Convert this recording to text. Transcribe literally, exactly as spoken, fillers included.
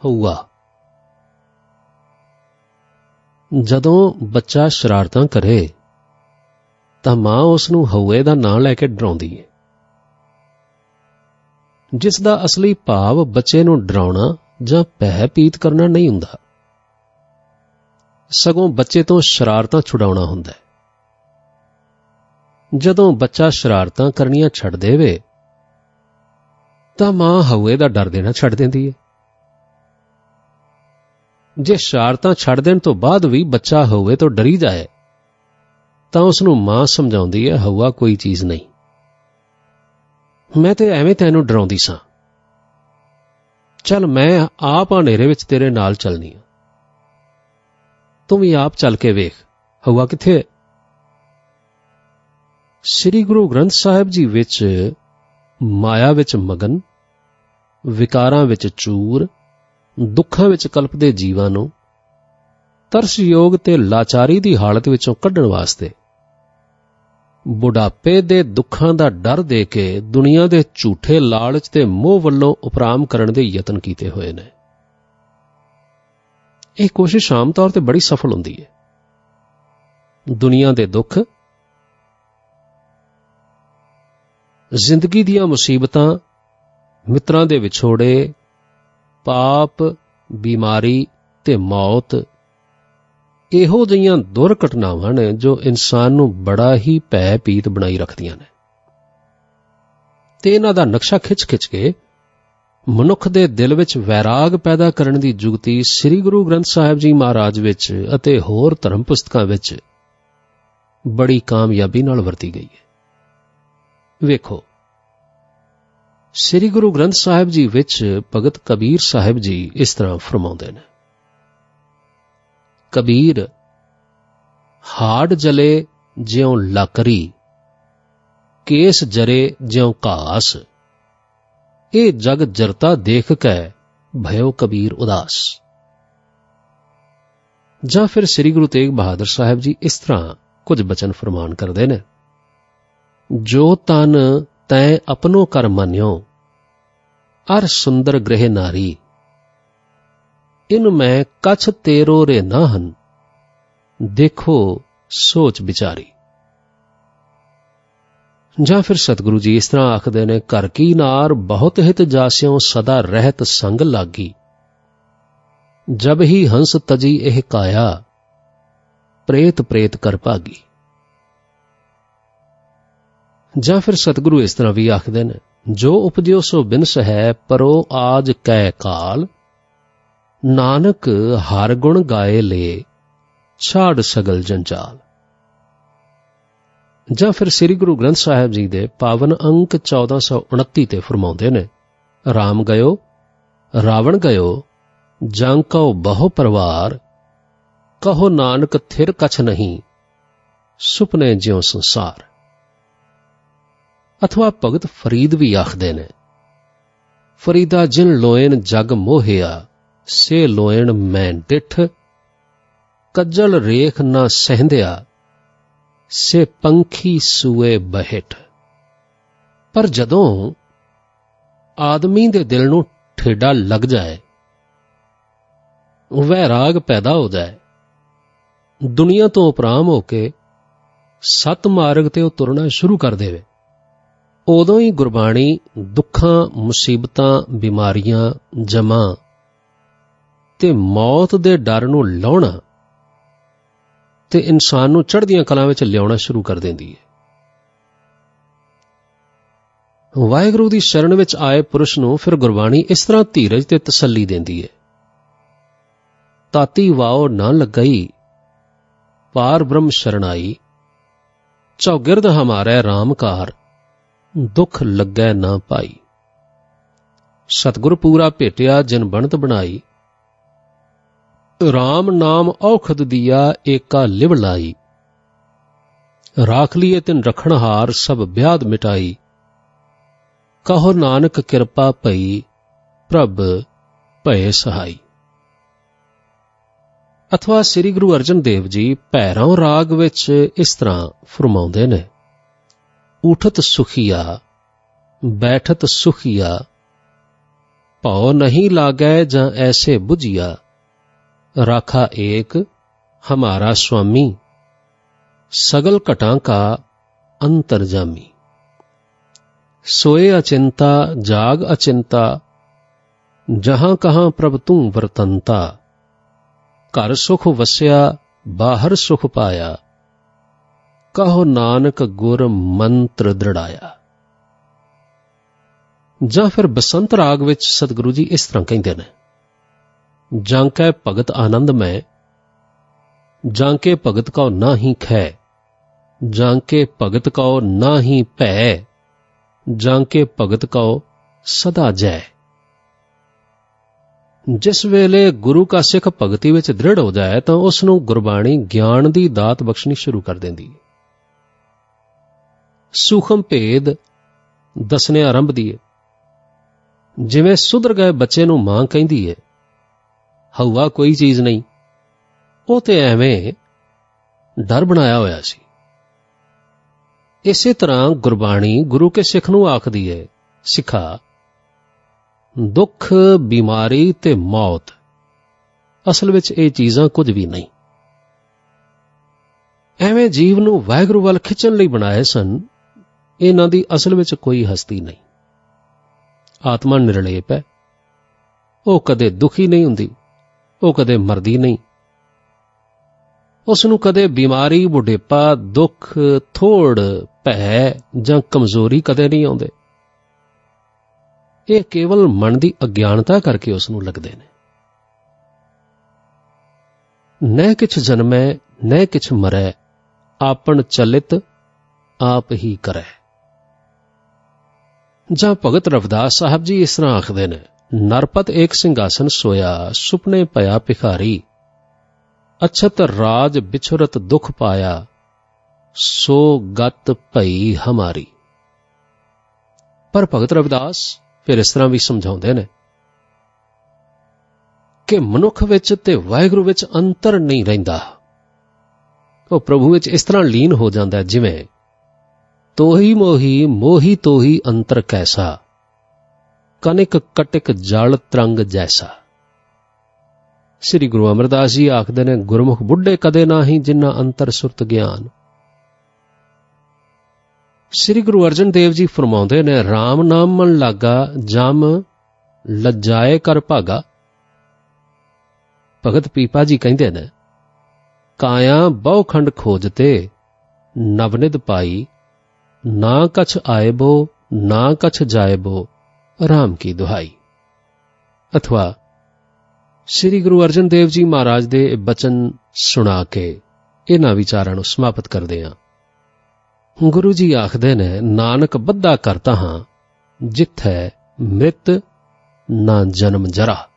ਹਊਆ। ਜਦੋਂ ਬੱਚਾ ਸ਼ਰਾਰਤਾਂ ਕਰੇ ਤਾਂ ਮਾਂ ਉਸ ਨੂੰ ਹਊਏ ਦਾ ਨਾਂ ਲੈ ਕੇ ਡਰਾਉਂਦੀ ਹੈ, ਜਿਸ ਦਾ ਅਸਲੀ ਭਾਵ ਬੱਚੇ ਨੂੰ ਡਰਾਉਣਾ ਜਾਂ ਭੈ-ਭੀਤ ਕਰਨਾ ਨਹੀਂ ਹੁੰਦਾ, ਸਗੋਂ ਬੱਚੇ ਤੋਂ ਸ਼ਰਾਰਤਾਂ ਛੁਡਾਉਣਾ ਹੁੰਦਾ ਹੈ। ਜਦੋਂ ਬੱਚਾ ਸ਼ਰਾਰਤਾਂ ਕਰਨੀਆਂ ਛੱਡ ਦੇਵੇ ਤਾਂ ਮਾਂ ਹਊਏ ਦਾ ਡਰ ਦੇਣਾ ਛੱਡ ਦਿੰਦੀ ਹੈ। ਜੇ ਸ਼ਰਾਰਤਾਂ ਛੱਡ ਦੇਣ ਤੋਂ ਬਾਅਦ ਵੀ ਬੱਚਾ ਹਊਏ ਤੋਂ ਡਰੀ ਜਾਏ ਤਾਂ ਉਸ ਨੂੰ ਮਾਂ ਸਮਝਾਉਂਦੀ ਹੈ, ਹਊਆ ਕੋਈ ਚੀਜ਼ ਨਹੀਂ, ਮੈਂ ਤੇ ਐਵੇਂ ਤੈਨੂੰ ਡਰਾਉਂਦੀ ਸਾਂ, ਚੱਲ ਮੈਂ ਆਪ ਹਨੇਰੇ ਵਿੱਚ ਤੇਰੇ ਨਾਲ ਚੱਲਨੀ ਆ, ਤੂੰ ਵੀ ਆਪ ਚੱਲ ਕੇ ਵੇਖ ਹਊਆ ਕਿੱਥੇ ਹੈ। ਸ੍ਰੀ ਗੁਰੂ ਗ੍ਰੰਥ ਸਾਹਿਬ ਜੀ ਵਿੱਚ ਮਾਇਆ ਵਿੱਚ ਮਗਨ, ਵਿਕਾਰਾਂ ਵਿੱਚ ਚੂਰ, ਦੁੱਖਾਂ ਵਿੱਚ ਕਲਪਦੇ ਜੀਵਾਂ ਨੂੰ ਤਰਸਯੋਗ ਤੇ ਲਾਚਾਰੀ ਦੀ ਹਾਲਤ ਵਿੱਚੋਂ ਕੱਢਣ ਵਾਸਤੇ ਬੁਢਾਪੇ ਦੇ ਦੁੱਖਾਂ ਦਾ ਡਰ ਦੇ ਕੇ ਦੁਨੀਆ ਦੇ ਝੂਠੇ ਲਾਲਚ ਤੇ ਮੋਹ ਵੱਲੋਂ ਉਪਰਾਮ ਕਰਨ ਦੇ ਯਤਨ ਕੀਤੇ ਹੋਏ ਨੇ। ਇਹ ਕੋਸ਼ਿਸ਼ ਆਮ ਤੌਰ ਤੇ ਬੜੀ ਸਫਲ ਹੁੰਦੀ ਹੈ। ਦੁਨੀਆ ਦੇ ਦੁੱਖ, ਜ਼ਿੰਦਗੀ ਦੀਆਂ ਮੁਸੀਬਤਾਂ, ਮਿੱਤਰਾਂ ਦੇ ਵਿਛੋੜੇ, ਪਾਪ, ਬਿਮਾਰੀ ਤੇ ਮੌਤ ਇਹੋ ਜਿਹੀਆਂ ਦੁਰਘਟਨਾਵਾਂ ਨੇ ਜੋ ਇਨਸਾਨ ਨੂੰ ਬੜਾ ਹੀ ਭੈ-ਭੀਤ ਬਣਾਈ ਰੱਖਦੀਆਂ ਨੇ, ਤੇ ਇਹਨਾਂ ਦਾ ਨਕਸ਼ਾ ਖਿੱਚ-ਖਿੱਚ ਕੇ ਮਨੁੱਖ ਦੇ ਦਿਲ ਵਿੱਚ ਵੈਰਾਗ ਪੈਦਾ ਕਰਨ ਦੀ ਜੁਗਤੀ ਸ੍ਰੀ ਗੁਰੂ ਗ੍ਰੰਥ ਸਾਹਿਬ ਜੀ ਮਹਾਰਾਜ ਵਿੱਚ ਅਤੇ ਹੋਰ ਧਰਮ ਪੁਸਤਕਾਂ ਵਿੱਚ ਬੜੀ ਕਾਮਯਾਬੀ ਨਾਲ ਵਰਤੀ ਗਈ ਹੈ। ਵੇਖੋ, ਸ੍ਰੀ ਗੁਰੂ ਗ੍ਰੰਥ ਸਾਹਿਬ ਜੀ ਵਿੱਚ ਭਗਤ ਕਬੀਰ ਸਾਹਿਬ ਜੀ ਇਸ ਤਰ੍ਹਾਂ ਫਰਮਾਉਂਦੇ ਨੇ, ਕਬੀਰ ਹਾੜ ਜਲੇ ਜਿਉਂ ਲਾਕਰੀ, ਕੇਸ ਜਰੇ ਜਿਉਂ ਘਾਸ, ਇਹ ਜਗ ਜਰਤਾ ਦੇਖ ਕੇ ਭਇਓ ਕਬੀਰ ਉਦਾਸ। ਜਾਂ ਫਿਰ ਸ੍ਰੀ ਗੁਰੂ ਤੇਗ ਬਹਾਦਰ ਸਾਹਿਬ ਜੀ ਇਸ ਤਰ੍ਹਾਂ ਕੁਝ ਬਚਨ ਫਰਮਾਨ ਕਰਦੇ ਨੇ, ਜੋ ਤਨ ਤੈਂ ਆਪਣੋ ਕਰ ਮਾਨਿਓ, ਅਰ ਸੁੰਦਰ ਗ੍ਰਹਿ ਨਾਰੀ, ਇਨ ਮੈਂ ਕਛ ਤੇਰੋ ਰੇ ਨਾ ਹਨ, ਦੇਖੋ ਸੋਚ ਵਿਚਾਰੀ। ਜਾਂ ਫਿਰ ਸਤਿਗੁਰੂ ਜੀ ਇਸ ਤਰ੍ਹਾਂ ਆਖਦੇ ਨੇ, ਘਰ ਕੀ ਨਾਰ ਬਹੁਤ ਹਿਤ ਜਾਸਿਓ, ਸਦਾ ਰਹਿਤ ਸੰਗ ਲਾਗੀ, ਜਬ ਹੀ ਹੰਸ ਤਜੀ ਇਹ ਕਾਇਆ, ਪ੍ਰੇਤ ਪ੍ਰੇਤ ਕਰ ਭਾਗੀ। ਜਾਂ ਫਿਰ ਸਤਿਗੁਰੂ ਇਸ ਤਰ੍ਹਾਂ ਵੀ ਆਖਦੇ ਨੇ, ਜੋ ਉਪਜਿਓ ਸੋ ਬਿਨਸ ਹੈ, ਪਰੋ ਆਜ ਕੈ ਕਾਲ, ਨਾਨਕ ਹਰ ਗੁਣ ਗਾਏ ਲੇ, ਛਾੜ ਸਗਲ ਜੰਜਾਲ। ਜਾਂ ਫਿਰ ਸ੍ਰੀ ਗੁਰੂ ਗ੍ਰੰਥ ਸਾਹਿਬ ਜੀ ਦੇ ਪਾਵਨ ਅੰਕ ਚੌਦਾਂ ਸੌ ਉਨੱਤੀ ਤੇ ਫਰਮਾਉਂਦੇ ਨੇ, ਰਾਮ ਗਇਓ ਰਾਵਣ ਗਇਓ, ਜੰ ਕਉ ਬਹੁ ਪਰਵਾਰ, ਕਹੋ ਨਾਨਕ ਥਿਰ ਕਛ ਨਹੀਂ, ਸੁਪਨੇ ਜਿਉ ਸੰਸਾਰ। ਅਥਵਾ ਭਗਤ ਫਰੀਦ ਵੀ ਆਖਦੇ ਨੇ, ਫਰੀਦਾ ਜਿਨ ਲੋਇਨ ਜਗ ਮੋਹਿਆ, ਸੇ ਲੋਇਨ ਮੈਂ ਡਿਠ, ਕੱਜਲ ਰੇਖ ਨਾ ਸਹਿੰਦਿਆ, ਸੇ ਪੰਖੀ ਸੂਏ ਬਹਿਠ। ਪਰ ਜਦੋਂ ਆਦਮੀ ਦੇ ਦਿਲ ਨੂੰ ਠੇਡਾ ਲੱਗ ਜਾਏ, ਵੈਰਾਗ ਪੈਦਾ ਹੋ ਜਾਏ, ਦੁਨੀਆ ਤੋਂ ਉਪਰਾਮ ਹੋ ਕੇ ਸਤ ਮਾਰਗ ਤੇ ਉਹ ਤੁਰਨਾ ਸ਼ੁਰੂ ਕਰ ਦੇਵੇ, ਉਦੋਂ ਹੀ ਗੁਰਬਾਣੀ ਦੁੱਖਾਂ, ਮੁਸੀਬਤਾਂ, ਬਿਮਾਰੀਆਂ, ਜਮਾਂ ਤੇ ਮੌਤ ਦੇ ਡਰ ਨੂੰ ਲਾਉਣਾ ਤੇ ਇਨਸਾਨ ਨੂੰ ਚੜ੍ਹਦੀਆਂ ਕਲਾਂ ਵਿੱਚ ਲਿਆਉਣਾ ਸ਼ੁਰੂ ਕਰ ਦਿੰਦੀ ਹੈ। ਵਾਹਿਗੁਰੂ ਦੀ ਸ਼ਰਨ ਵਿੱਚ ਆਏ ਪੁਰਸ਼ ਨੂੰ ਫਿਰ ਗੁਰਬਾਣੀ ਇਸ ਤਰ੍ਹਾਂ ਧੀਰਜ ਤੇ ਤਸੱਲੀ ਦਿੰਦੀ ਹੈ, ਤਾਤੀ ਵਾਓ ਨਾ ਲੱਗਈ, ਪਾਰ ਬ੍ਰਹਮ ਸ਼ਰਣਾਈ, ਚੌਗਿਰਦ ਹਮਾਰੇ ਰਾਮਕਾਰ, ਦੁੱਖ ਲੱਗੈ ਨਾ ਪਾਈ। ਸਤਿਗੁਰ ਪੂਰਾ ਭੇਟਿਆ ਜਿਨ ਬਣਤ ਬਣਾਈ, ਰਾਮ ਨਾਮ ਔਖਦ ਦੀਆ ਏਕਾ ਲਿਵ ਲਾਈ, ਰਾਖ ਲੀਏ ਤਿਨ ਰਖਣਹਾਰ ਸਭ ਬਿਆਦ ਮਿਟਾਈ, ਕਹੋ ਨਾਨਕ ਕਿਰਪਾ ਭਈ ਪ੍ਰਭ ਭਏ ਸਹਾਈ। ਅਥਵਾ ਸ੍ਰੀ ਗੁਰੂ ਅਰਜਨ ਦੇਵ ਜੀ ਭੈਰਵ ਰਾਗ ਵਿੱਚ ਇਸ ਤਰ੍ਹਾਂ ਫਰਮਾਉਂਦੇ ਨੇ, ਉਠਤ ਸੁਖੀਆ ਬੈਠਤ ਸੁਖੀਆ, ਭਉ ਨਹੀਂ ਲਾਗੈ ਜਾਂ ਐਸੇ ਬੁਝਿਆ, ਰਾਖਾ ਏਕ ਹਮਾਰਾ ਸੁਆਮੀ, ਸਗਲ ਘਟਾਂ ਕਾ ਅੰਤਰਜਾਮੀ। सोए अचिंता जाग अचिंता, जहां कहां प्रभ तू वरतंता। घर सुख वस्या बाहर सुख पाया, कहो नानक गुर मंत्र दृढ़ाया। जां फिर बसंत राग विच सतगुरु जी इस तरह कहते हैं, जांकै भगत आनंदमय, जांके भगत कौ ना ही खै, जांके भगत कौ ना ही भै, जांके भगत कौ सदा जय। जिस वेले गुरु का सिख भगती विच दृढ़ हो जाए तो उसनूं गुरबाणी ज्ञान दी दात बख्शनी शुरू कर देंदी है। सूखम भेद दसने आरंभदी है। जिवें सुधर गए बच्चे नूं मां कहिंदी है, हवा कोई चीज नहीं, वो ते एवें डर बनाया होया सी। इसे तरह गुरबाणी गुरु के सिख नूं आखदी है, सिखा दुख बीमारी ते मौत असल विच ये चीज़ां कुछ भी नहीं। एवें जीव नूं वाहिगुरू वल खिंचण लई बनाए सन, इन्हां दी असल विच कोई हस्ती नहीं। आत्मा निरलेप है, वो कदे दुखी नहीं हुंदी, वो कदे मरदी नहीं, उसनूं कदे बीमारी बुढ़ेपा दुख थोड़ भै जां कमजोरी कदे नहीं आउंदे। ये केवल मन की अज्ञानता करके उसनूं लगदे ने। न किछ जन्मै न किछ मरै, आपन चलित आप ही करै। जां भगत रविदास साहब जी इस तरह आखदे ने, नरपत एक सिंघासन सोया, सुपने पया भिखारी, अछत राज बिछुरत दुख पाया, सो गत भई हमारी। पर भगत रविदास फिर इस तरह भी समझाउंदे ने कि मनुख विच ते वाहिगुरू विच अंतर नहीं रहिंदा। वो प्रभु विच इस तरह लीन हो जांदा है जिवें तोही मोही मोही तोही अंतर कैसा, कनिक कटिक जल तरंग जैसा। श्री गुरु अमरदास जी आखदे ने, गुरमुख बुढ़े कदे नाही जिन्ना अंतर सुरत ज्ञान। श्री गुरु अर्जन देव जी फरमाउंदे ने, राम नाम मन लागा जम लज्जाए कर भागा। भगत पीपा जी कहंदे ने, काया बहु खंड खोजते नवनिध पाई, ना कछ आएबो ना कछ जाएबो, राम की दुहाई। अथवा श्री गुरु अर्जन देव जी महाराज दे बचन सुना के इन्हां विचारां नूं समाप्त करदे हां। गुरु जी आखदे ने, नानक बद्धा करता हां, जिथै मृत ना जन्म जरा।